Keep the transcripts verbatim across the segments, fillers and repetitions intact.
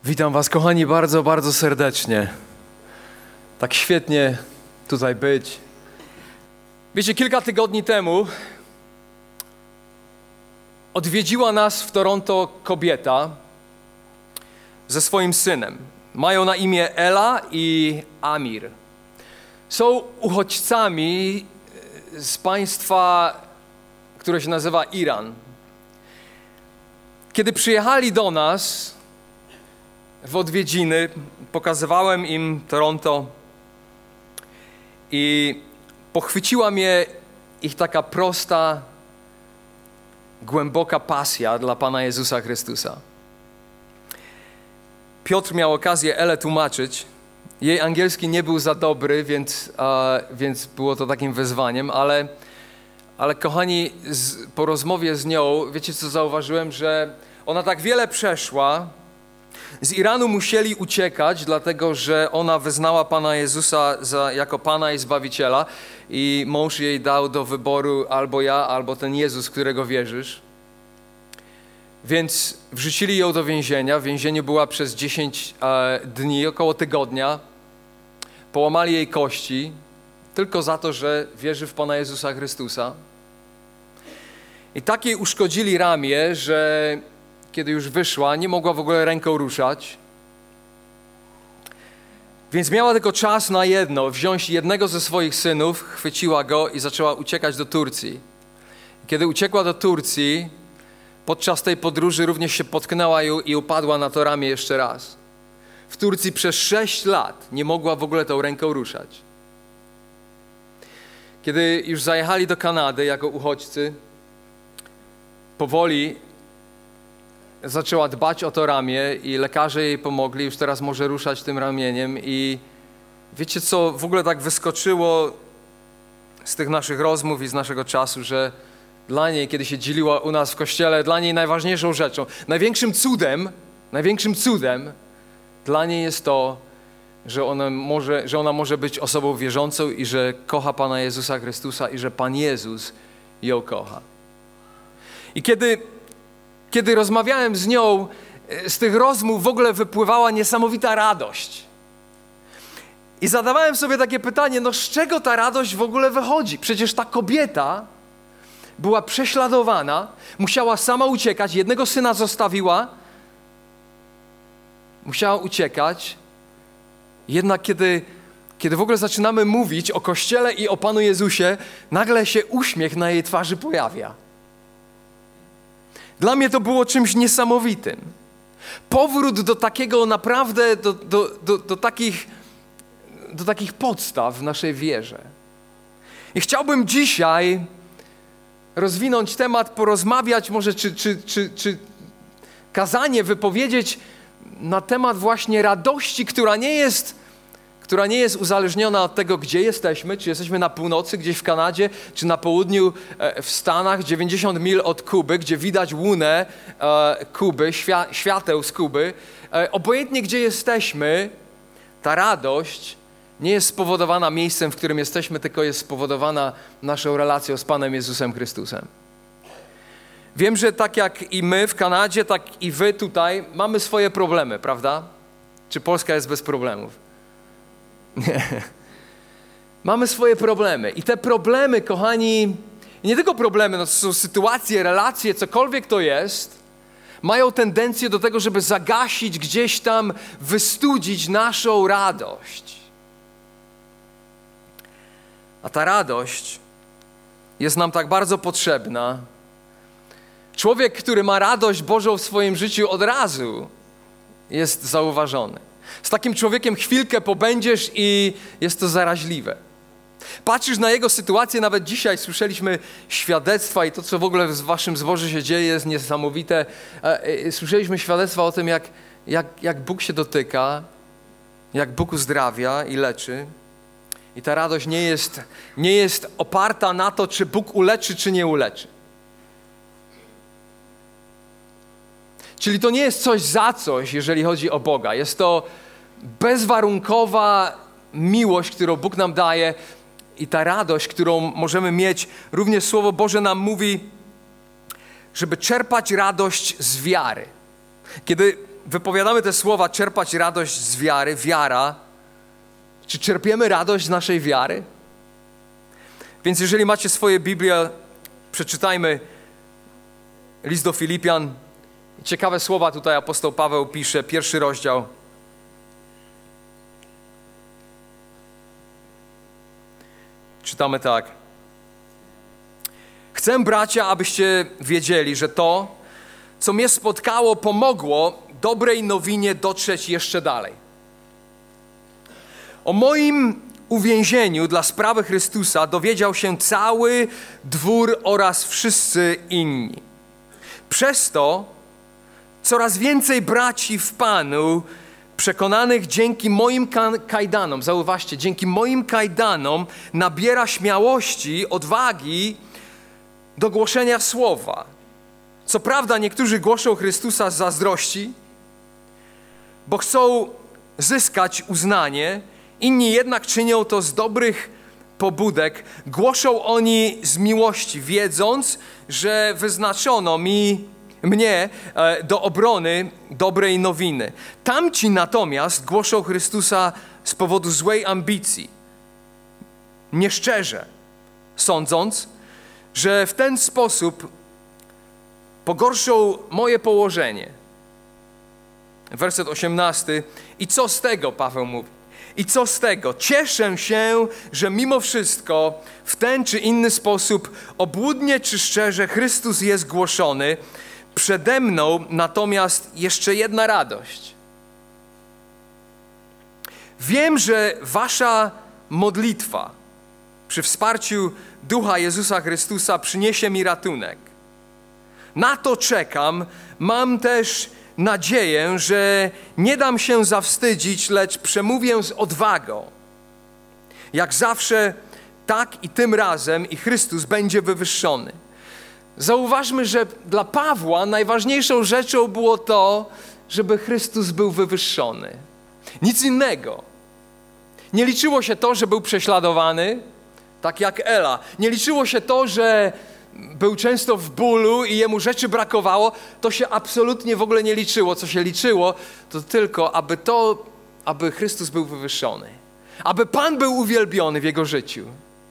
Witam was, kochani, bardzo, bardzo serdecznie. Tak świetnie tutaj być. Wiecie, kilka tygodni temu odwiedziła nas w Toronto kobieta ze swoim synem. Mają na imię Ela i Amir. Są uchodźcami z państwa, które się nazywa Iran. Kiedy przyjechali do nas w odwiedziny, pokazywałem im Toronto i pochwyciła mnie ich taka prosta, głęboka pasja dla Pana Jezusa Chrystusa. Piotr miał okazję Elę tłumaczyć. Jej angielski nie był za dobry, więc, a, więc było to takim wyzwaniem, ale, ale kochani, z, po rozmowie z nią, wiecie co zauważyłem, że ona tak wiele przeszła. Z Iranu musieli uciekać, dlatego że ona wyznała Pana Jezusa za, jako Pana i Zbawiciela i mąż jej dał do wyboru albo ja, albo ten Jezus, w którego wierzysz. Więc wrzucili ją do więzienia. W więzieniu była przez dziesięć e, dni, około tygodnia. Połamali jej kości tylko za to, że wierzy w Pana Jezusa Chrystusa. I tak jej uszkodzili ramię, że kiedy już wyszła, nie mogła w ogóle ręką ruszać. Więc miała tylko czas na jedno, wziąć jednego ze swoich synów, chwyciła go i zaczęła uciekać do Turcji. Kiedy uciekła do Turcji, podczas tej podróży również się potknęła i upadła na to ramię jeszcze raz. W Turcji przez sześć lat nie mogła w ogóle tą ręką ruszać. Kiedy już zajechali do Kanady jako uchodźcy, powoli zaczęła dbać o to ramię i lekarze jej pomogli, już teraz może ruszać tym ramieniem i wiecie co, w ogóle tak wyskoczyło z tych naszych rozmów i z naszego czasu, że dla niej, kiedy się dzieliła u nas w kościele, dla niej najważniejszą rzeczą, największym cudem, największym cudem dla niej jest to, że ona może, że ona może być osobą wierzącą i że kocha Pana Jezusa Chrystusa i że Pan Jezus ją kocha. I kiedy Kiedy rozmawiałem z nią, z tych rozmów w ogóle wypływała niesamowita radość. I zadawałem sobie takie pytanie, no z czego ta radość w ogóle wychodzi? Przecież ta kobieta była prześladowana, musiała sama uciekać, jednego syna zostawiła, musiała uciekać. Jednak kiedy, kiedy w ogóle zaczynamy mówić o Kościele i o Panu Jezusie, nagle się uśmiech na jej twarzy pojawia. Dla mnie to było czymś niesamowitym. Powrót do takiego naprawdę, do, do, do, do, takich, do takich podstaw w naszej wierze. I chciałbym dzisiaj rozwinąć temat, porozmawiać może, czy, czy, czy, czy kazanie wypowiedzieć na temat właśnie radości, która nie jest która nie jest uzależniona od tego, gdzie jesteśmy, czy jesteśmy na północy, gdzieś w Kanadzie, czy na południu w Stanach, dziewięćdziesiąt mil od Kuby, gdzie widać łunę Kuby, świa- świateł z Kuby. Obojętnie, gdzie jesteśmy, ta radość nie jest spowodowana miejscem, w którym jesteśmy, tylko jest spowodowana naszą relacją z Panem Jezusem Chrystusem. Wiem, że tak jak i my w Kanadzie, tak i wy tutaj mamy swoje problemy, prawda? Czy Polska jest bez problemów? Nie. Mamy swoje problemy i te problemy, kochani, nie tylko problemy, no to są sytuacje, relacje, cokolwiek to jest, mają tendencję do tego, żeby zagasić, gdzieś tam wystudzić naszą radość. A ta radość jest nam tak bardzo potrzebna. Człowiek, który ma radość Bożą w swoim życiu, od razu jest zauważony. Z takim człowiekiem chwilkę pobędziesz i jest to zaraźliwe. Patrzysz na jego sytuację, nawet dzisiaj słyszeliśmy świadectwa i to, co w ogóle w waszym zborze się dzieje, jest niesamowite. Słyszeliśmy świadectwa o tym, jak, jak, jak Bóg się dotyka, jak Bóg uzdrawia i leczy. I ta radość nie jest, nie jest oparta na to, czy Bóg uleczy, czy nie uleczy. Czyli to nie jest coś za coś, jeżeli chodzi o Boga. Jest to bezwarunkowa miłość, którą Bóg nam daje i ta radość, którą możemy mieć. Również Słowo Boże nam mówi, żeby czerpać radość z wiary. Kiedy wypowiadamy te słowa, czerpać radość z wiary, wiara, czy czerpiemy radość z naszej wiary? Więc jeżeli macie swoje Biblię, przeczytajmy list do Filipian. Ciekawe słowa tutaj apostoł Paweł pisze, pierwszy rozdział. Czytamy tak. Chcę, bracia, abyście wiedzieli, że to, co mnie spotkało, pomogło dobrej nowinie dotrzeć jeszcze dalej. O moim uwięzieniu dla sprawy Chrystusa dowiedział się cały dwór oraz wszyscy inni. Przez to coraz więcej braci w Panu, przekonanych dzięki moim kajdanom, zauważcie, dzięki moim kajdanom nabiera śmiałości, odwagi do głoszenia słowa. Co prawda niektórzy głoszą Chrystusa z zazdrości, bo chcą zyskać uznanie, inni jednak czynią to z dobrych pobudek. Głoszą oni z miłości, wiedząc, że wyznaczono mi, mnie e, do obrony dobrej nowiny. Tamci natomiast głoszą Chrystusa z powodu złej ambicji, nieszczerze, sądząc, że w ten sposób pogorszą moje położenie. Werset osiemnasty. I co z tego, Paweł mówi? I co z tego? Cieszę się, że mimo wszystko w ten czy inny sposób, obłudnie czy szczerze, Chrystus jest głoszony. Przede mną natomiast jeszcze jedna radość. Wiem, że wasza modlitwa przy wsparciu Ducha Jezusa Chrystusa przyniesie mi ratunek. Na to czekam. Mam też nadzieję, że nie dam się zawstydzić, lecz przemówię z odwagą. Jak zawsze, tak i tym razem i Chrystus będzie wywyższony. Zauważmy, że dla Pawła najważniejszą rzeczą było to, żeby Chrystus był wywyższony. Nic innego. Nie liczyło się to, że był prześladowany, tak jak Ela. Nie liczyło się to, że był często w bólu i jemu rzeczy brakowało. To się absolutnie w ogóle nie liczyło. Co się liczyło, to tylko, aby to, aby Chrystus był wywyższony. Aby Pan był uwielbiony w jego życiu.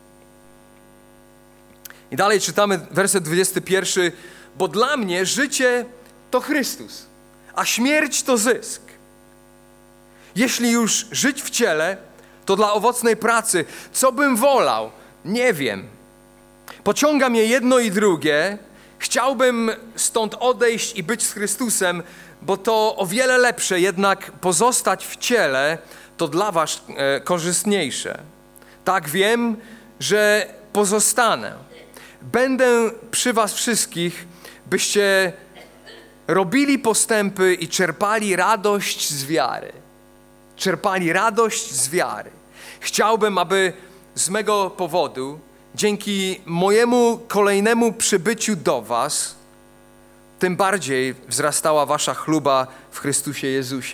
I dalej czytamy werset dwudziesty pierwszy. Bo dla mnie życie to Chrystus, a śmierć to zysk. Jeśli już żyć w ciele, to dla owocnej pracy. Co bym wolał? Nie wiem. Pociąga mnie jedno i drugie. Chciałbym stąd odejść i być z Chrystusem, bo to o wiele lepsze, jednak pozostać w ciele to dla was e, korzystniejsze. Tak wiem, że pozostanę. Będę przy was wszystkich, byście robili postępy i czerpali radość z wiary. Czerpali radość z wiary. Chciałbym, aby z mego powodu, dzięki mojemu kolejnemu przybyciu do was, tym bardziej wzrastała wasza chluba w Chrystusie Jezusie.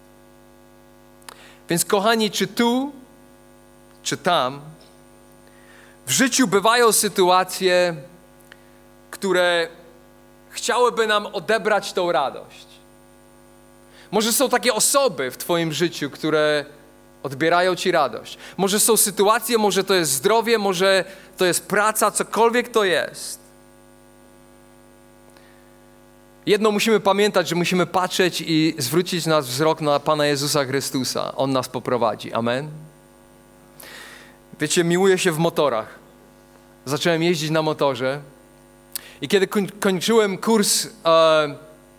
Więc kochani, czy tu, czy tam, w życiu bywają sytuacje, które chciałyby nam odebrać tą radość. Może są takie osoby w twoim życiu, które odbierają ci radość. Może są sytuacje, może to jest zdrowie, może to jest praca, cokolwiek to jest. Jedno musimy pamiętać, że musimy patrzeć i zwrócić nasz wzrok na Pana Jezusa Chrystusa. On nas poprowadzi. Amen? Wiecie, miłuję się w motorach. Zacząłem jeździć na motorze i kiedy koń- kończyłem kurs e,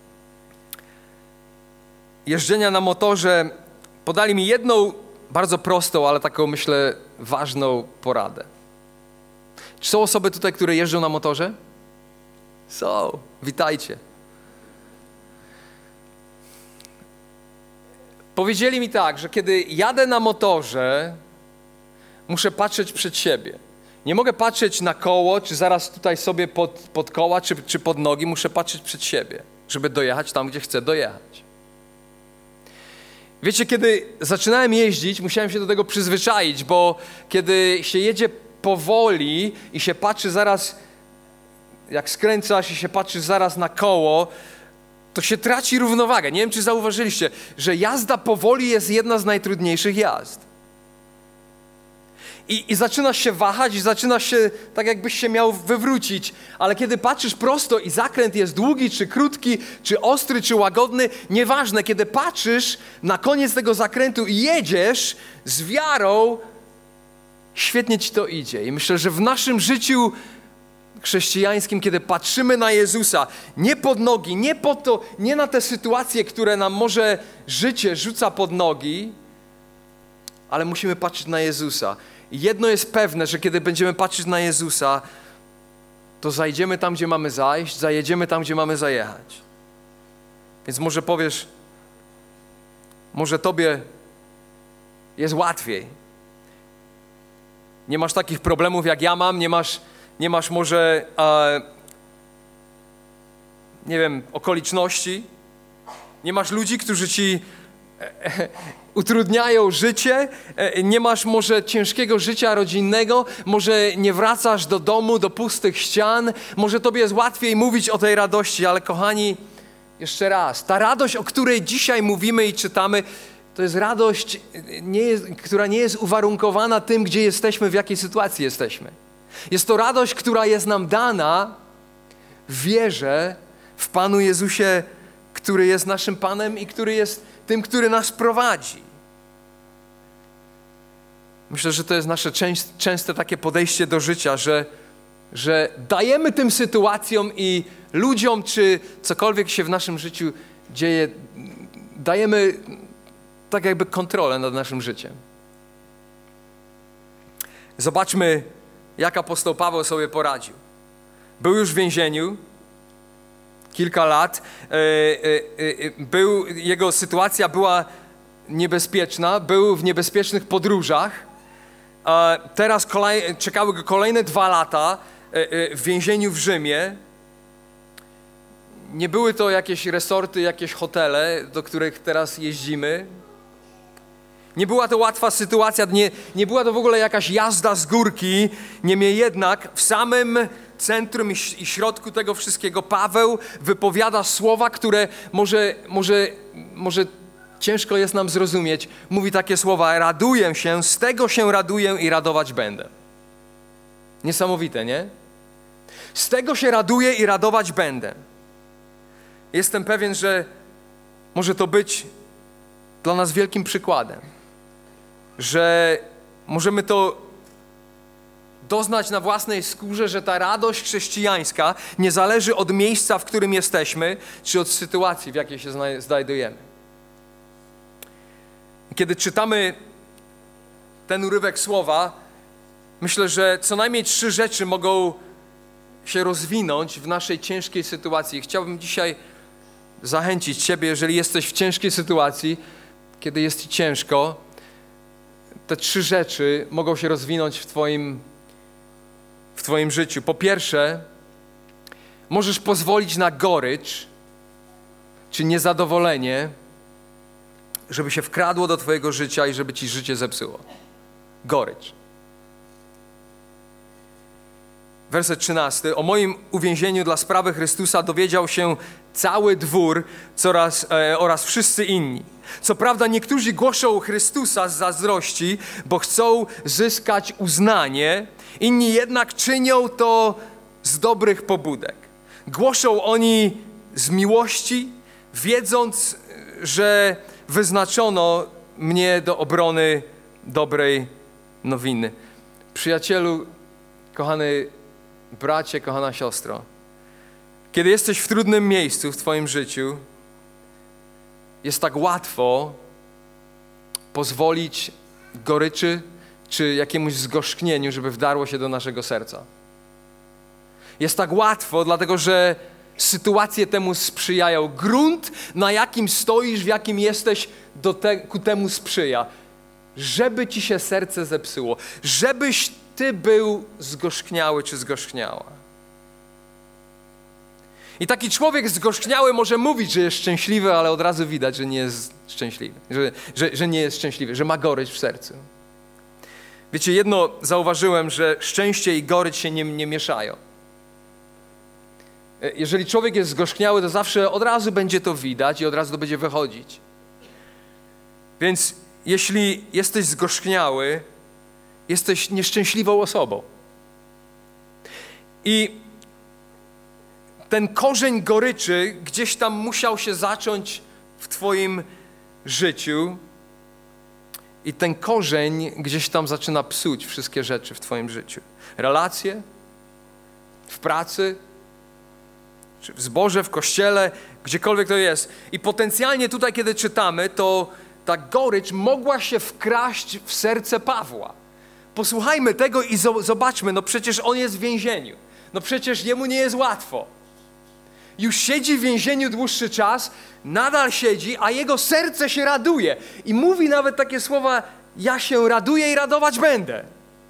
jeżdżenia na motorze, podali mi jedną bardzo prostą, ale taką, myślę, ważną poradę. Czy są osoby tutaj, które jeżdżą na motorze? Są. Witajcie. Powiedzieli mi tak, że kiedy jadę na motorze, muszę patrzeć przed siebie. Nie mogę patrzeć na koło, czy zaraz tutaj sobie pod, pod koła, czy, czy pod nogi. Muszę patrzeć przed siebie, żeby dojechać tam, gdzie chcę dojechać. Wiecie, kiedy zaczynałem jeździć, musiałem się do tego przyzwyczaić, bo kiedy się jedzie powoli i się patrzy zaraz, jak skręcasz i się patrzy zaraz na koło, to się traci równowagę. Nie wiem, czy zauważyliście, że jazda powoli jest jedna z najtrudniejszych jazd. I, I zaczynasz się wahać, i zaczynasz się, tak jakbyś się miał wywrócić, ale kiedy patrzysz prosto i zakręt jest długi, czy krótki, czy ostry, czy łagodny, nieważne, kiedy patrzysz na koniec tego zakrętu i jedziesz z wiarą, świetnie ci to idzie. I myślę, że w naszym życiu chrześcijańskim, kiedy patrzymy na Jezusa, nie pod nogi, nie po to, nie na te sytuacje, które nam może życie rzuca pod nogi, ale musimy patrzeć na Jezusa. I jedno jest pewne, że kiedy będziemy patrzeć na Jezusa, to zajdziemy tam, gdzie mamy zajść, zajedziemy tam, gdzie mamy zajechać. Więc może powiesz, może tobie jest łatwiej. Nie masz takich problemów, jak ja mam, nie masz, nie masz może, e, nie wiem, okoliczności. Nie masz ludzi, którzy ci e, e, utrudniają życie, e, nie masz może ciężkiego życia rodzinnego, może nie wracasz do domu, do pustych ścian, może tobie jest łatwiej mówić o tej radości, ale kochani, jeszcze raz, ta radość, o której dzisiaj mówimy i czytamy, to jest radość, nie jest, która nie jest uwarunkowana tym, gdzie jesteśmy, w jakiej sytuacji jesteśmy. Jest to radość, która jest nam dana w wierze w Panu Jezusie, który jest naszym Panem i który jest tym, który nas prowadzi. Myślę, że to jest nasze częst, częste takie podejście do życia, że, że dajemy tym sytuacjom i ludziom, czy cokolwiek się w naszym życiu dzieje, dajemy tak jakby kontrolę nad naszym życiem. Zobaczmy, jak apostoł Paweł sobie poradził. Był już w więzieniu kilka lat. Był, jego sytuacja była niebezpieczna. Był w niebezpiecznych podróżach. Teraz kolej, czekały go kolejne dwa lata w więzieniu w Rzymie. Nie były to jakieś resorty, jakieś hotele, do których teraz jeździmy. Nie była to łatwa sytuacja, nie, nie była to w ogóle jakaś jazda z górki. Niemniej jednak w samym centrum i, i środku tego wszystkiego Paweł wypowiada słowa, które może, może, może ciężko jest nam zrozumieć. Mówi takie słowa: raduję się, z tego się raduję i radować będę. Niesamowite, nie? Z tego się raduję i radować będę. Jestem pewien, że może to być dla nas wielkim przykładem, że możemy to doznać na własnej skórze, że ta radość chrześcijańska nie zależy od miejsca, w którym jesteśmy, czy od sytuacji, w jakiej się znajdujemy. Kiedy czytamy ten urywek słowa, myślę, że co najmniej trzy rzeczy mogą się rozwinąć w naszej ciężkiej sytuacji. Chciałbym dzisiaj zachęcić Ciebie, jeżeli jesteś w ciężkiej sytuacji, kiedy jest Ci ciężko, te trzy rzeczy mogą się rozwinąć w Twoim, w Twoim życiu. Po pierwsze, możesz pozwolić na gorycz, czy niezadowolenie, żeby się wkradło do Twojego życia i żeby Ci życie zepsuło. Gorycz. Werset trzynasty. O moim uwięzieniu dla sprawy Chrystusa dowiedział się cały dwór coraz, e, oraz wszyscy inni. Co prawda niektórzy głoszą Chrystusa z zazdrości, bo chcą zyskać uznanie, inni jednak czynią to z dobrych pobudek. Głoszą oni z miłości, wiedząc, że wyznaczono mnie do obrony dobrej nowiny. Przyjacielu, kochany bracie, kochana siostro, kiedy jesteś w trudnym miejscu w Twoim życiu, jest tak łatwo pozwolić goryczy czy jakiemuś zgorzknieniu, żeby wdarło się do naszego serca. Jest tak łatwo, dlatego że sytuacje temu sprzyjają. Grunt, na jakim stoisz, w jakim jesteś, do te, ku temu sprzyja. Żeby ci się serce zepsuło. Żebyś ty był zgorzkniały czy zgorzkniała. I taki człowiek zgorzkniały może mówić, że jest szczęśliwy, ale od razu widać, że nie jest szczęśliwy. Że, że, że nie jest szczęśliwy, że ma gorycz w sercu. Wiecie, jedno zauważyłem, że szczęście i gorycz się nie, nie mieszają. Jeżeli człowiek jest zgorzkniały, to zawsze od razu będzie to widać i od razu to będzie wychodzić. Więc jeśli jesteś zgorzkniały, jesteś nieszczęśliwą osobą. I ten korzeń goryczy gdzieś tam musiał się zacząć w twoim życiu i ten korzeń gdzieś tam zaczyna psuć wszystkie rzeczy w twoim życiu. Relacje, w pracy, czy w zborze, w kościele, gdziekolwiek to jest. I potencjalnie tutaj, kiedy czytamy, to ta gorycz mogła się wkraść w serce Pawła. Posłuchajmy tego i zobaczmy, no przecież on jest w więzieniu. No przecież jemu nie jest łatwo. Już siedzi w więzieniu dłuższy czas, nadal siedzi, a jego serce się raduje. I mówi nawet takie słowa, ja się raduję i radować będę.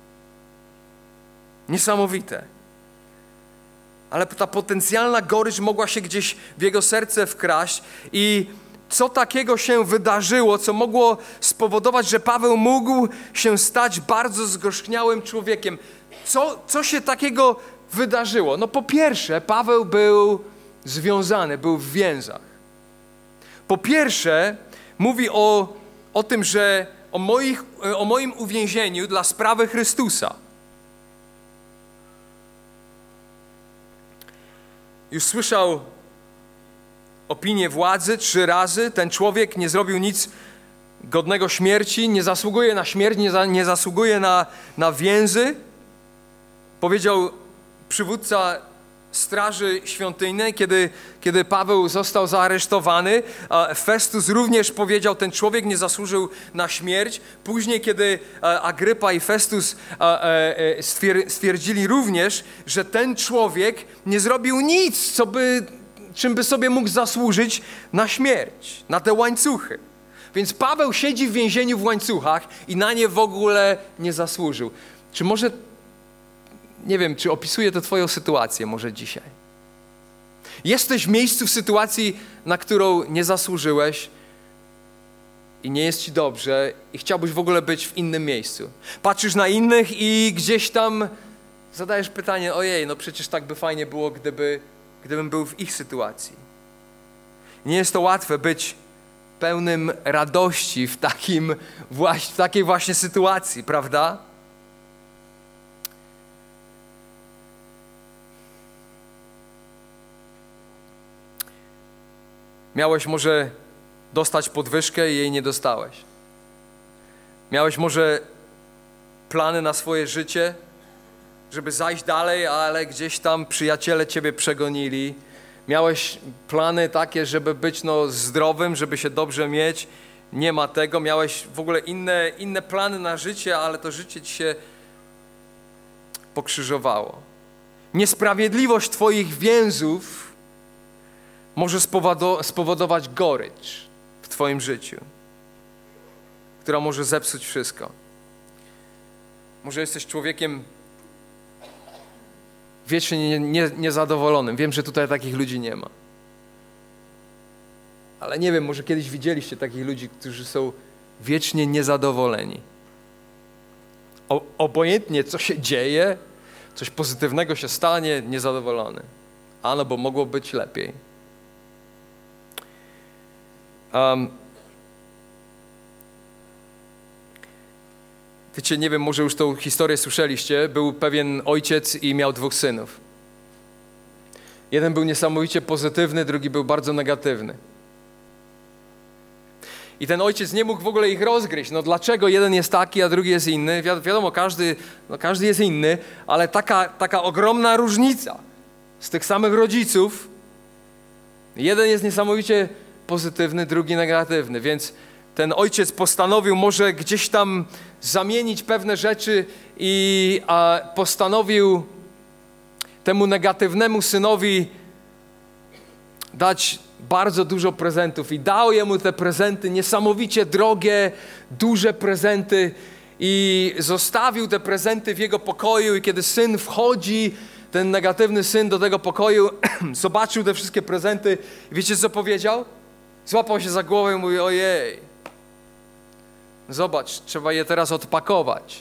Niesamowite. Ale ta potencjalna gorycz mogła się gdzieś w jego serce wkraść i co takiego się wydarzyło, co mogło spowodować, że Paweł mógł się stać bardzo zgorzkniałym człowiekiem. Co, co się takiego wydarzyło? No po pierwsze, Paweł był związany, był w więzach. Po pierwsze, mówi o, o tym, że o, moich, o moim uwięzieniu dla sprawy Chrystusa. Już słyszał opinię władzy trzy razy. Ten człowiek nie zrobił nic godnego śmierci, nie zasługuje na śmierć, nie, za, nie zasługuje na, na więzy. Powiedział przywódca Straży Świątynnej, kiedy, kiedy Paweł został zaaresztowany. Festus również powiedział, ten człowiek nie zasłużył na śmierć. Później, kiedy Agrypa i Festus stwierdzili również, że ten człowiek nie zrobił nic, co by, czym by sobie mógł zasłużyć na śmierć, na te łańcuchy. Więc Paweł siedzi w więzieniu w łańcuchach i na nie w ogóle nie zasłużył. Czy może Nie wiem, czy opisuje to twoją sytuację może dzisiaj. Jesteś w miejscu, w sytuacji, na którą nie zasłużyłeś i nie jest ci dobrze i chciałbyś w ogóle być w innym miejscu. Patrzysz na innych i gdzieś tam zadajesz pytanie, ojej, no przecież tak by fajnie było, gdyby, gdybym był w ich sytuacji. Nie jest to łatwe być pełnym radości w, takim, w takiej właśnie sytuacji, prawda? Miałeś może dostać podwyżkę i jej nie dostałeś. Miałeś może plany na swoje życie, żeby zajść dalej, ale gdzieś tam przyjaciele ciebie przegonili. Miałeś plany takie, żeby być no, zdrowym, żeby się dobrze mieć. Nie ma tego. Miałeś w ogóle inne, inne plany na życie, ale to życie ci się pokrzyżowało. Niesprawiedliwość twoich więzów może spowodować gorycz w twoim życiu, która może zepsuć wszystko. Może jesteś człowiekiem wiecznie nie, nie, niezadowolonym. Wiem, że tutaj takich ludzi nie ma. Ale nie wiem, może kiedyś widzieliście takich ludzi, którzy są wiecznie niezadowoleni. O, obojętnie, co się dzieje, coś pozytywnego się stanie, niezadowolony. A no, bo mogło być lepiej. Um, wiecie, nie wiem, może już tą historię słyszeliście. Był pewien ojciec i miał dwóch synów. Jeden był niesamowicie pozytywny, drugi był bardzo negatywny. I ten ojciec nie mógł w ogóle ich rozgryźć. No dlaczego jeden jest taki, a drugi jest inny? Wi- wiadomo, każdy, no każdy jest inny, ale taka, taka ogromna różnica z tych samych rodziców. Jeden jest niesamowicie pozytywny, drugi negatywny, więc ten ojciec postanowił może gdzieś tam zamienić pewne rzeczy i a, postanowił temu negatywnemu synowi dać bardzo dużo prezentów i dał jemu te prezenty, niesamowicie drogie, duże prezenty i zostawił te prezenty w jego pokoju i kiedy syn wchodzi, ten negatywny syn do tego pokoju, zobaczył te wszystkie prezenty i wiecie co powiedział? Złapał się za głowę i mówi, ojej, zobacz, trzeba je teraz odpakować.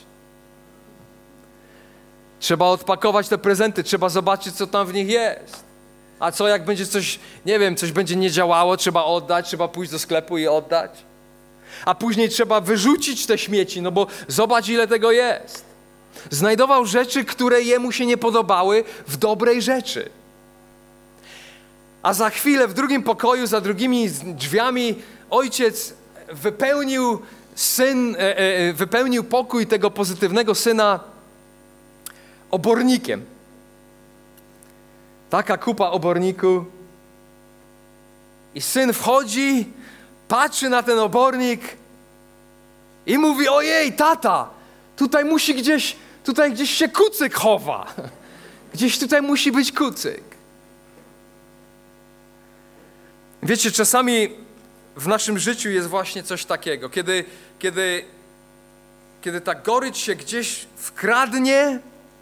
Trzeba odpakować te prezenty, trzeba zobaczyć, co tam w nich jest. A co jak będzie coś, nie wiem, coś będzie nie działało, trzeba oddać, trzeba pójść do sklepu i oddać. A później trzeba wyrzucić te śmieci, no bo zobacz, ile tego jest. Znajdował rzeczy, które jemu się nie podobały, w dobrej rzeczy. A za chwilę w drugim pokoju, za drugimi drzwiami ojciec wypełnił syn, e, e, wypełnił pokój tego pozytywnego syna obornikiem. Taka kupa oborniku. I syn wchodzi, patrzy na ten obornik i mówi: ojej, tata, tutaj musi gdzieś, tutaj gdzieś się kucyk chowa. Gdzieś tutaj musi być kucyk. Wiecie, czasami w naszym życiu jest właśnie coś takiego, kiedy, kiedy, kiedy ta gorycz się gdzieś wkradnie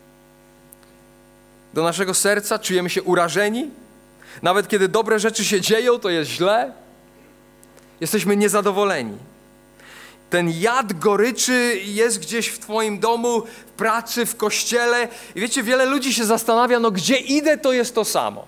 do naszego serca, czujemy się urażeni. Nawet kiedy dobre rzeczy się dzieją, to jest źle. Jesteśmy niezadowoleni. Ten jad goryczy jest gdzieś w twoim domu, w pracy, w kościele. I wiecie, wiele ludzi się zastanawia, no gdzie idę, to jest to samo.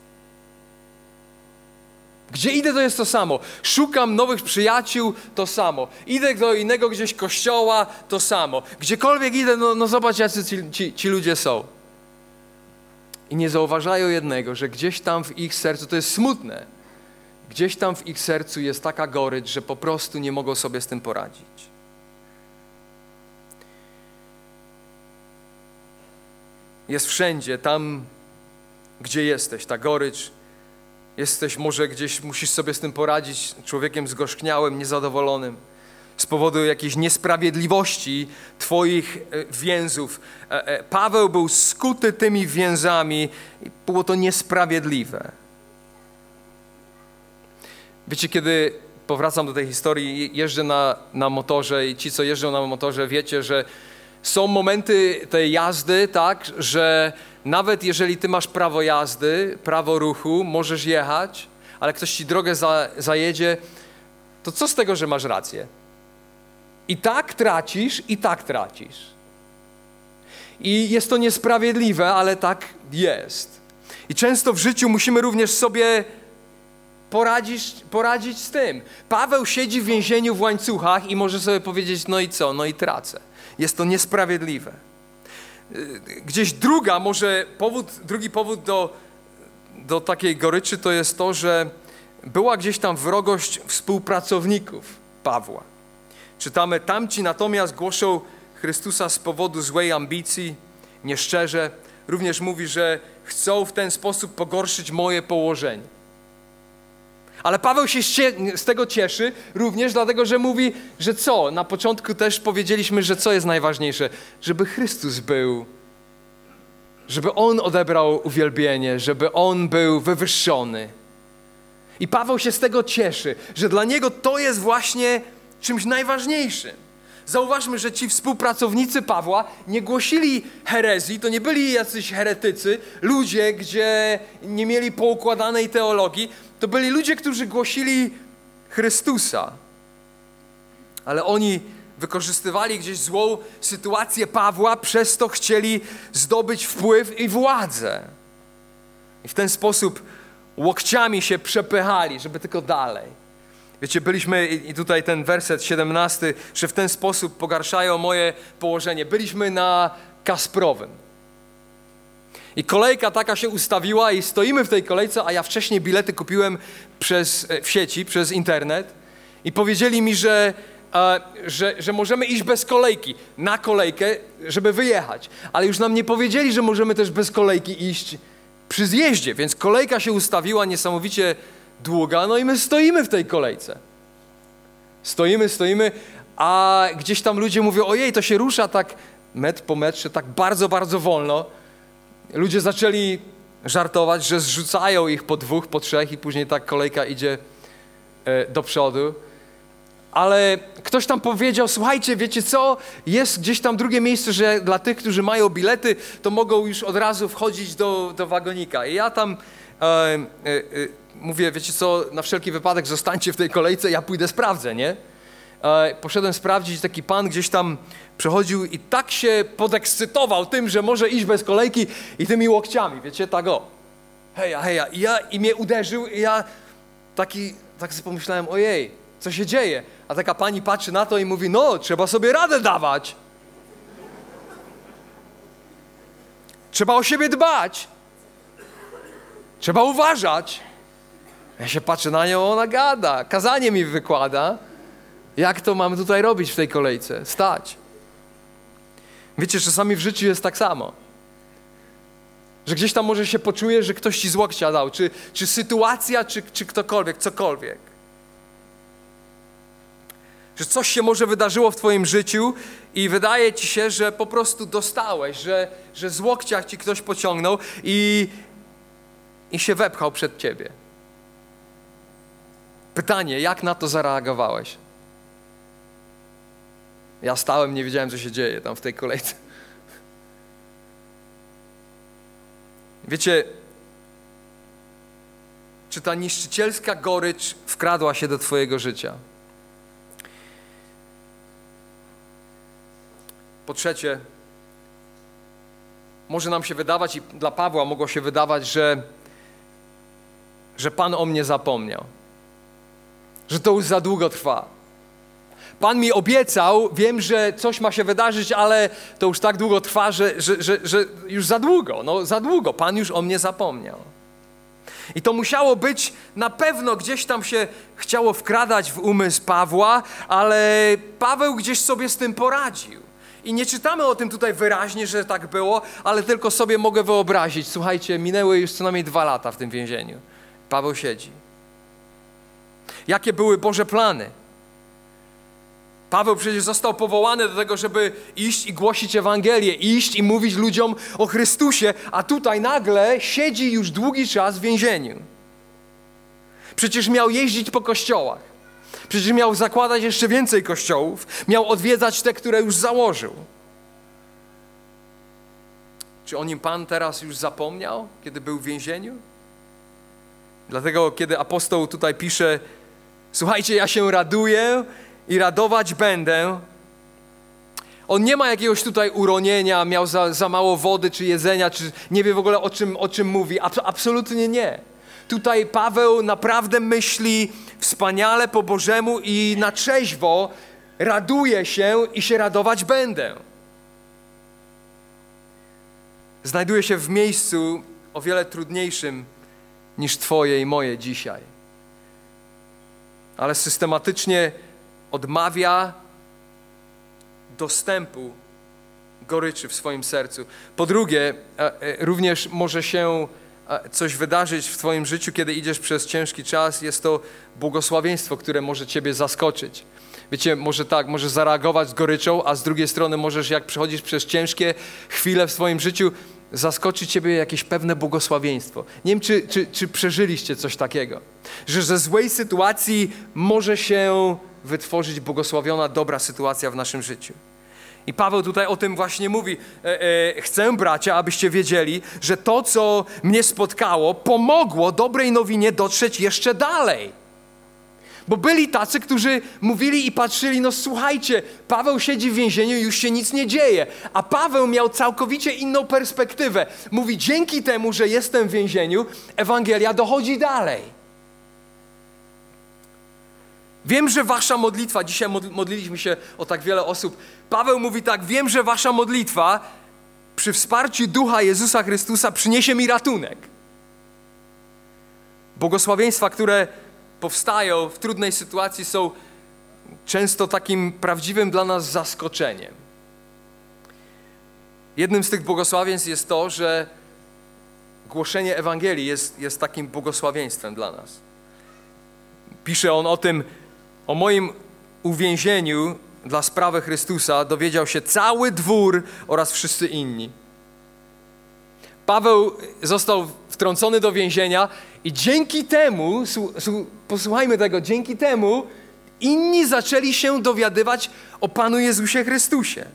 Gdzie idę, to jest to samo. Szukam nowych przyjaciół, to samo. Idę do innego gdzieś kościoła, to samo. Gdziekolwiek idę, no, no zobacz, jacy ci, ci, ci ludzie są. I nie zauważają jednego, że gdzieś tam w ich sercu, to jest smutne, gdzieś tam w ich sercu jest taka gorycz, że po prostu nie mogą sobie z tym poradzić. Jest wszędzie, tam gdzie jesteś, ta gorycz. Jesteś może gdzieś, musisz sobie z tym poradzić, człowiekiem zgorzkniałym, niezadowolonym, z powodu jakiejś niesprawiedliwości twoich więzów. Paweł był skuty tymi więzami i było to niesprawiedliwe. Wiecie, kiedy powracam do tej historii, jeżdżę na, na motorze i ci, co jeżdżą na motorze, wiecie, że są momenty tej jazdy, tak, że nawet jeżeli ty masz prawo jazdy, prawo ruchu, możesz jechać, ale ktoś ci drogę za, zajedzie, to co z tego, że masz rację? I tak tracisz, i tak tracisz. I jest to niesprawiedliwe, ale tak jest. I często w życiu musimy również sobie poradzić, poradzić z tym. Paweł siedzi w więzieniu w łańcuchach i może sobie powiedzieć, no i co, no i tracę. Jest to niesprawiedliwe. Gdzieś druga, może powód, drugi powód do, do takiej goryczy to jest to, że była gdzieś tam wrogość współpracowników Pawła. Czytamy, tamci natomiast głoszą Chrystusa z powodu złej ambicji, nieszczerze. Również mówi, że chcą w ten sposób pogorszyć moje położenie. Ale Paweł się z tego cieszy również dlatego, że mówi, że co? Na początku też powiedzieliśmy, że co jest najważniejsze? Żeby Chrystus był, żeby On odebrał uwielbienie, żeby On był wywyższony. I Paweł się z tego cieszy, że dla niego to jest właśnie czymś najważniejszym. Zauważmy, że ci współpracownicy Pawła nie głosili herezji, to nie byli jacyś heretycy, ludzie, gdzie nie mieli poukładanej teologii, to byli ludzie, którzy głosili Chrystusa. Ale oni wykorzystywali gdzieś złą sytuację Pawła, przez to chcieli zdobyć wpływ i władzę. I w ten sposób łokciami się przepychali, żeby tylko dalej. Wiecie, byliśmy, i tutaj ten werset siedemnasty, że w ten sposób pogarszają moje położenie. Byliśmy na Kasprowym. I kolejka taka się ustawiła i stoimy w tej kolejce, a ja wcześniej bilety kupiłem przez, w sieci, przez internet i powiedzieli mi, że, e, że, że możemy iść bez kolejki na kolejkę, żeby wyjechać. Ale już nam nie powiedzieli, że możemy też bez kolejki iść przy zjeździe, więc kolejka się ustawiła niesamowicie długa, no i my stoimy w tej kolejce. Stoimy, stoimy, a gdzieś tam ludzie mówią, ojej, to się rusza tak metr po metrze, tak bardzo, bardzo wolno. Ludzie zaczęli żartować, że zrzucają ich po dwóch, po trzech i później tak kolejka idzie e, do przodu. Ale ktoś tam powiedział, słuchajcie, wiecie co, jest gdzieś tam drugie miejsce, że dla tych, którzy mają bilety, to mogą już od razu wchodzić do, do wagonika. I ja tam e, e, e, mówię, wiecie co, na wszelki wypadek zostańcie w tej kolejce, ja pójdę sprawdzę, nie? E, poszedłem sprawdzić, taki pan gdzieś tam przechodził i tak się podekscytował tym, że może iść bez kolejki i tymi łokciami, wiecie, tak o. heja, heja. I, ja, i mnie uderzył i ja taki, tak sobie pomyślałem, ojej, co się dzieje? A taka pani patrzy na to i mówi, no, trzeba sobie radę dawać. Trzeba o siebie dbać. Trzeba uważać. Ja się patrzę na nią, ona gada, kazanie mi wykłada. Jak to mamy tutaj robić w tej kolejce? Stać. Wiecie, czasami w życiu jest tak samo. Że gdzieś tam może się poczujesz, że ktoś ci z łokcia dał. Czy, czy sytuacja, czy, czy ktokolwiek, cokolwiek. Że coś się może wydarzyło w twoim życiu i wydaje ci się, że po prostu dostałeś, że, że z łokcia ci ktoś pociągnął i, i się wepchał przed ciebie. Pytanie, jak na to zareagowałeś? Ja stałem, nie wiedziałem, co się dzieje tam w tej kolejce. Wiecie, czy ta niszczycielska gorycz wkradła się do twojego życia? Po trzecie, może nam się wydawać, i dla Pawła mogło się wydawać, że, że Pan o mnie zapomniał. Że to już za długo trwa. Pan mi obiecał, wiem, że coś ma się wydarzyć, ale to już tak długo trwa, że, że, że, że już za długo, no za długo. Pan już o mnie zapomniał. I to musiało być, na pewno gdzieś tam się chciało wkradać w umysł Pawła, ale Paweł gdzieś sobie z tym poradził. I nie czytamy o tym tutaj wyraźnie, że tak było, ale tylko sobie mogę wyobrazić. Słuchajcie, minęły już co najmniej dwa lata w tym więzieniu. Paweł siedzi. Jakie były Boże plany? Paweł przecież został powołany do tego, żeby iść i głosić Ewangelię, iść i mówić ludziom o Chrystusie, a tutaj nagle siedzi już długi czas w więzieniu. Przecież miał jeździć po kościołach. Przecież miał zakładać jeszcze więcej kościołów. Miał odwiedzać te, które już założył. Czy o nim Pan teraz już zapomniał, kiedy był w więzieniu? Dlatego, kiedy apostoł tutaj pisze, słuchajcie, ja się raduję i radować będę. On nie ma jakiegoś tutaj uronienia, miał za, za mało wody czy jedzenia, czy nie wie w ogóle o czym, o czym mówi. Abs- absolutnie nie. Tutaj Paweł naprawdę myśli wspaniale po Bożemu i na trzeźwo raduje się i się radować będę. Znajduje się w miejscu o wiele trudniejszym niż twoje i moje dzisiaj. Ale systematycznie odmawia dostępu goryczy w swoim sercu. Po drugie, również może się coś wydarzyć w twoim życiu, kiedy idziesz przez ciężki czas. Jest to błogosławieństwo, które może ciebie zaskoczyć. Wiecie, może tak, możesz zareagować z goryczą, a z drugiej strony możesz, jak przechodzisz przez ciężkie chwile w swoim życiu, zaskoczy ciebie jakieś pewne błogosławieństwo. Nie wiem, czy, czy, czy przeżyliście coś takiego, że ze złej sytuacji może się wytworzyć błogosławiona, dobra sytuacja w naszym życiu. I Paweł tutaj o tym właśnie mówi. E, e, chcę, bracia, abyście wiedzieli, że to, co mnie spotkało, pomogło dobrej nowinie dotrzeć jeszcze dalej. Bo byli tacy, którzy mówili i patrzyli, no słuchajcie, Paweł siedzi w więzieniu i już się nic nie dzieje. A Paweł miał całkowicie inną perspektywę. Mówi, dzięki temu, że jestem w więzieniu, Ewangelia dochodzi dalej. Wiem, że wasza modlitwa, dzisiaj modliliśmy się o tak wiele osób. Paweł mówi tak, wiem, że wasza modlitwa przy wsparciu Ducha Jezusa Chrystusa przyniesie mi ratunek. Błogosławieństwa, które powstają w trudnej sytuacji, są często takim prawdziwym dla nas zaskoczeniem. Jednym z tych błogosławieństw jest to, że głoszenie Ewangelii jest, jest takim błogosławieństwem dla nas. Pisze on o tym, o moim uwięzieniu dla sprawy Chrystusa dowiedział się cały dwór oraz wszyscy inni. Paweł został wtrącony do więzienia i dzięki temu, posłuchajmy tego, dzięki temu inni zaczęli się dowiadywać o Panu Jezusie Chrystusie.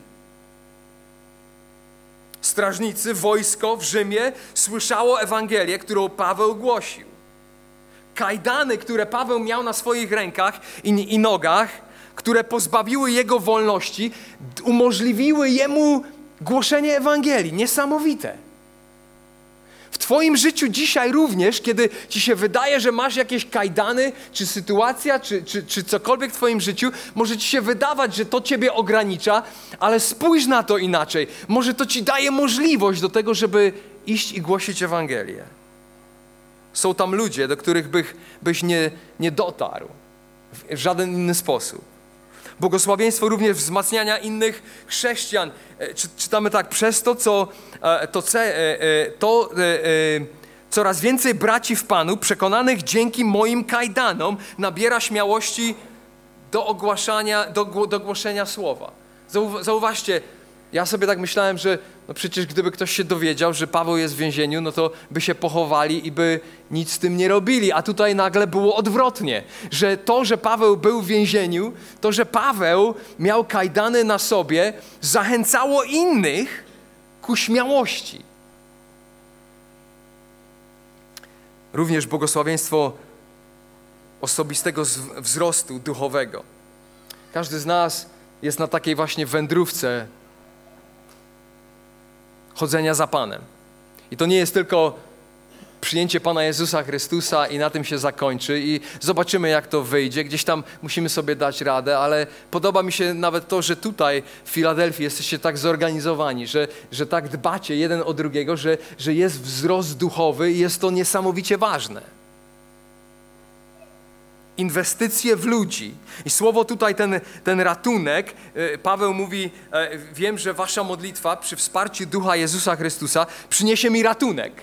Strażnicy, wojsko w Rzymie słyszało Ewangelię, którą Paweł głosił. Kajdany, które Paweł miał na swoich rękach i, i nogach, które pozbawiły jego wolności, umożliwiły jemu głoszenie Ewangelii. Niesamowite. W twoim życiu dzisiaj również, kiedy ci się wydaje, że masz jakieś kajdany, czy sytuacja, czy, czy, czy cokolwiek w twoim życiu, może ci się wydawać, że to ciebie ogranicza, ale spójrz na to inaczej. Może to ci daje możliwość do tego, żeby iść i głosić Ewangelię. Są tam ludzie, do których bych, byś nie, nie dotarł w żaden inny sposób. Błogosławieństwo również wzmacniania innych chrześcijan. Czytamy tak, przez to, co to, to coraz więcej braci w Panu, przekonanych dzięki moim kajdanom, nabiera śmiałości do ogłaszania, do, do głoszenia słowa. Zauważcie, ja sobie tak myślałem, że no przecież gdyby ktoś się dowiedział, że Paweł jest w więzieniu, no to by się pochowali i by nic z tym nie robili. A tutaj nagle było odwrotnie, że to, że Paweł był w więzieniu, to, że Paweł miał kajdany na sobie, zachęcało innych ku śmiałości. Również błogosławieństwo osobistego wzrostu duchowego. Każdy z nas jest na takiej właśnie wędrówce chodzenia za Panem. I to nie jest tylko przyjęcie Pana Jezusa Chrystusa i na tym się zakończy i zobaczymy, jak to wyjdzie. Gdzieś tam musimy sobie dać radę, ale podoba mi się nawet to, że tutaj w Filadelfii jesteście tak zorganizowani, że, że tak dbacie jeden o drugiego, że, że jest wzrost duchowy i jest to niesamowicie ważne. Inwestycje w ludzi. I słowo tutaj, ten, ten ratunek, Paweł mówi, wiem, że wasza modlitwa przy wsparciu Ducha Jezusa Chrystusa przyniesie mi ratunek.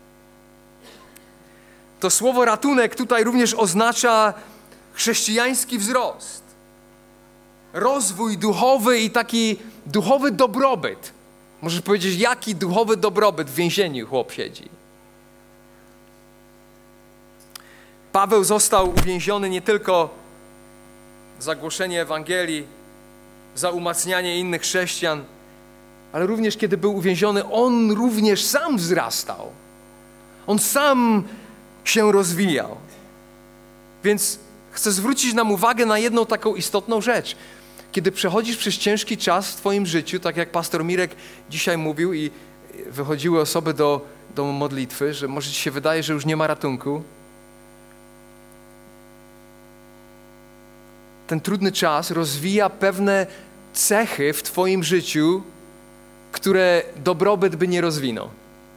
To słowo ratunek tutaj również oznacza chrześcijański wzrost. Rozwój duchowy i taki duchowy dobrobyt. Możesz powiedzieć, jaki duchowy dobrobyt w więzieniu chłop siedzi. Paweł został uwięziony nie tylko za głoszenie Ewangelii, za umacnianie innych chrześcijan, ale również kiedy był uwięziony, on również sam wzrastał. On sam się rozwijał. Więc chcę zwrócić nam uwagę na jedną taką istotną rzecz. Kiedy przechodzisz przez ciężki czas w twoim życiu, tak jak pastor Mirek dzisiaj mówił i wychodziły osoby do, do modlitwy, że może ci się wydaje, że już nie ma ratunku. Ten trudny czas rozwija pewne cechy w twoim życiu, które dobrobyt by nie rozwinął.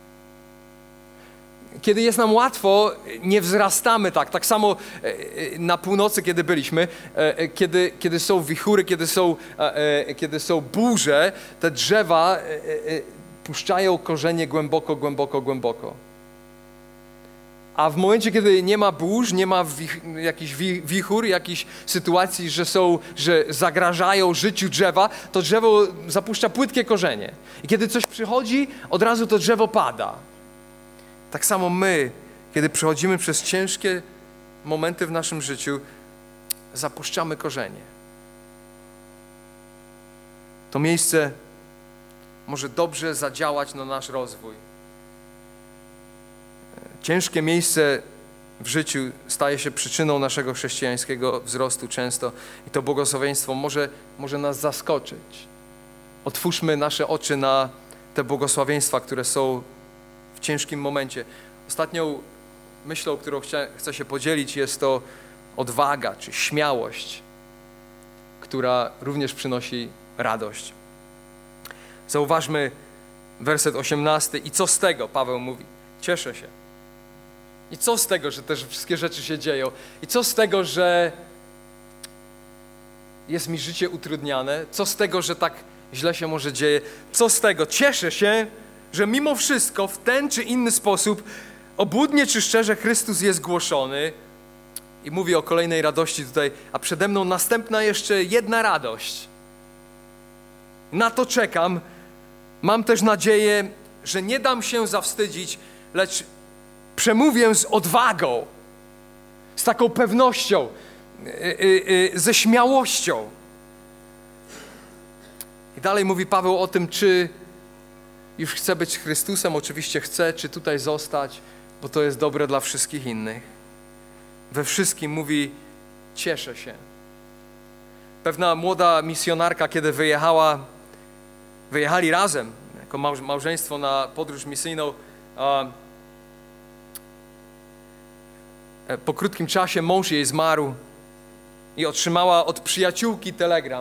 Kiedy jest nam łatwo, nie wzrastamy tak. Tak samo na północy, kiedy byliśmy, kiedy, kiedy są wichury, kiedy są, kiedy są burze, te drzewa puszczają korzenie głęboko, głęboko, głęboko. A w momencie, kiedy nie ma burz, nie ma wich, jakichś wichur, jakichś sytuacji, że są, że zagrażają życiu drzewa, to drzewo zapuszcza płytkie korzenie. I kiedy coś przychodzi, od razu to drzewo pada. Tak samo my, kiedy przechodzimy przez ciężkie momenty w naszym życiu, zapuszczamy korzenie. To miejsce może dobrze zadziałać na nasz rozwój. Ciężkie miejsce w życiu staje się przyczyną naszego chrześcijańskiego wzrostu często i to błogosławieństwo może, może nas zaskoczyć. Otwórzmy nasze oczy na te błogosławieństwa, które są w ciężkim momencie. Ostatnią myślą, którą chcę, chcę się podzielić, jest to odwaga czy śmiałość, która również przynosi radość. Zauważmy werset osiemnasty. I co z tego? Paweł mówi. Cieszę się. I co z tego, że te wszystkie rzeczy się dzieją? I co z tego, że jest mi życie utrudniane? Co z tego, że tak źle się może dzieje? Co z tego? Cieszę się, że mimo wszystko w ten czy inny sposób, obłudnie czy szczerze, Chrystus jest głoszony. I mówię o kolejnej radości tutaj, a przede mną następna jeszcze jedna radość. Na to czekam. Mam też nadzieję, że nie dam się zawstydzić, lecz przemówię z odwagą, z taką pewnością, ze śmiałością. I dalej mówi Paweł o tym, czy już chce być Chrystusem, oczywiście chce, czy tutaj zostać, bo to jest dobre dla wszystkich innych. We wszystkim mówi, cieszę się. Pewna młoda misjonarka, kiedy wyjechała, wyjechali razem, jako małżeństwo na podróż misyjną, po krótkim czasie mąż jej zmarł i otrzymała od przyjaciółki telegram.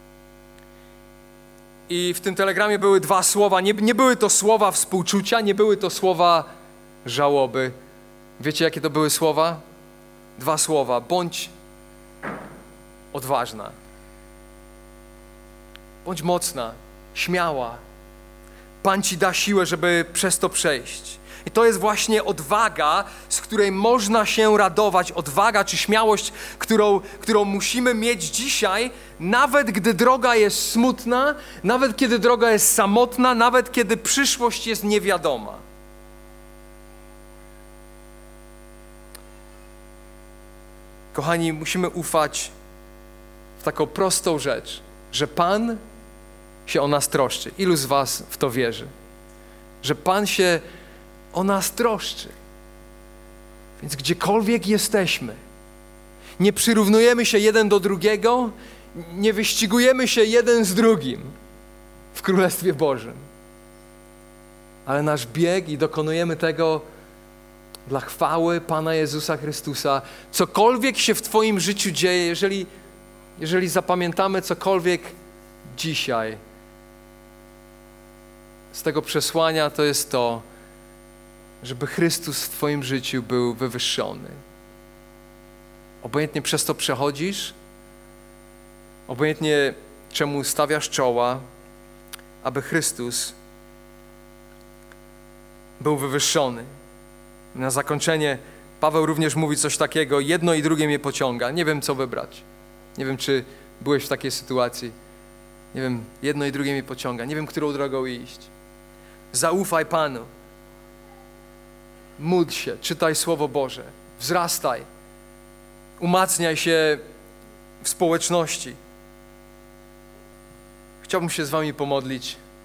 I w tym telegramie były dwa słowa. Nie, nie były to słowa współczucia, nie były to słowa żałoby. Wiecie, jakie to były słowa? Dwa słowa. Bądź odważna. Bądź mocna, śmiała. Pan ci da siłę, żeby przez to przejść. I to jest właśnie odwaga, z której można się radować. Odwaga czy śmiałość, którą, którą musimy mieć dzisiaj, nawet gdy droga jest smutna, nawet kiedy droga jest samotna, nawet kiedy przyszłość jest niewiadoma. Kochani, musimy ufać w taką prostą rzecz, że Pan się o nas troszczy. Ilu z was w to wierzy? Że Pan się o nas troszczy. Więc gdziekolwiek jesteśmy, nie przyrównujemy się jeden do drugiego, nie wyścigujemy się jeden z drugim w Królestwie Bożym. Ale nasz bieg i dokonujemy tego dla chwały Pana Jezusa Chrystusa. Cokolwiek się w twoim życiu dzieje, jeżeli, jeżeli zapamiętamy cokolwiek dzisiaj z tego przesłania, to jest to, żeby Chrystus w twoim życiu był wywyższony. Obojętnie przez to przechodzisz, obojętnie czemu stawiasz czoła, aby Chrystus był wywyższony. Na zakończenie Paweł również mówi coś takiego: jedno i drugie mnie pociąga. Nie wiem, co wybrać. Nie wiem, czy byłeś w takiej sytuacji. Nie wiem, jedno i drugie mnie pociąga. Nie wiem, którą drogą iść. Zaufaj Panu. Módl się, czytaj Słowo Boże. Wzrastaj. Umacniaj się w społeczności. Chciałbym się z wami pomodlić.